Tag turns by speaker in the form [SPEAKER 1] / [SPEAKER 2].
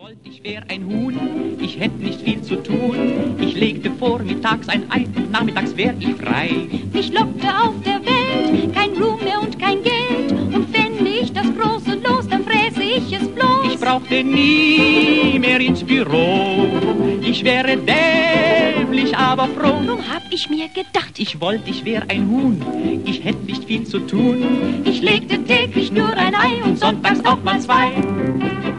[SPEAKER 1] wollte, ich wär ein Huhn, ich hätte nicht viel zu tun. Ich legte vormittags ein Ei und nachmittags wär ich frei.
[SPEAKER 2] Mich lockte auf der Welt kein Ruhm mehr und kein Geld. Und fände ich das große Los, dann fräße ich es bloß.
[SPEAKER 1] Ich brauchte nie mehr ins Büro. Ich wäre dämlich, aber froh.
[SPEAKER 2] Drum hab ich mir gedacht,
[SPEAKER 1] Ich wollte, ich wär ein Huhn, ich hätte nicht viel zu tun.
[SPEAKER 2] ich legte täglich nur ein Ei und sonntags auch mal zwei.